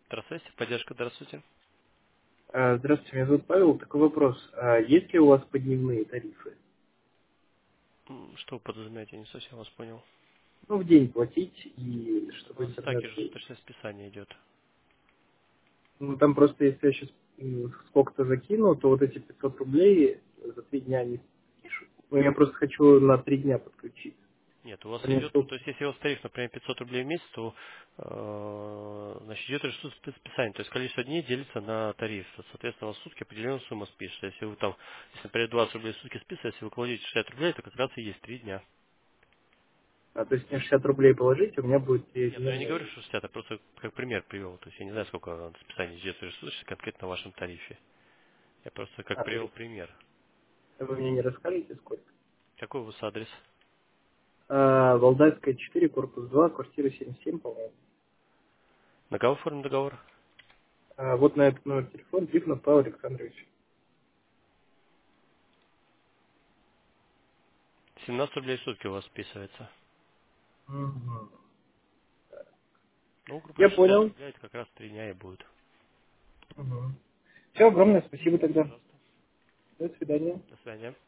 Здравствуйте, поддержка, здравствуйте. Здравствуйте, меня зовут Павел. Такой вопрос. Есть ли у вас подневные тарифы? Что вы подразумеваете, я не совсем вас понял. Ну, в день платить и У чтобы нас так интернет же был. суточное списание идет. Ну, там просто, если я сейчас сколько-то закину, то вот эти 500 рублей за 3 дня не спишут. Ну, я просто хочу на 3 дня подключить. Нет, у вас Мне идет, ссылку. то есть если у вас тариф, например, 500 рублей в месяц, то значит, идет ресурс списания. То есть количество дней делится на тариф. Соответственно, у вас в сутки определенную сумму спишется. Если вы там, если, например, 20 рублей в сутки списываете, если вы кладете 60 рублей, то как раз и есть 3 дня. То есть мне 60 рублей положить, у меня будет Нет, ну я не говорю, ежедневный. что 60, я просто как пример привел. То есть я не знаю, сколько списаний идет ресурсов конкретно в вашем тарифе. Я просто как привел Вы, пример. вы мне не расскажете, сколько? Какой у вас адрес? Валдайская 4, корпус 2, квартира 77, по-моему. На кого оформлен договор? Вот на этот номер телефона Тихонов Павел Александрович. 17 рублей в сутки у вас списывается. Мгм. Ну, грубо Я говоря, 60 понял. рублей, это как раз 3 дня и будет. Все, огромное спасибо тогда. Пожалуйста. До свидания. До свидания.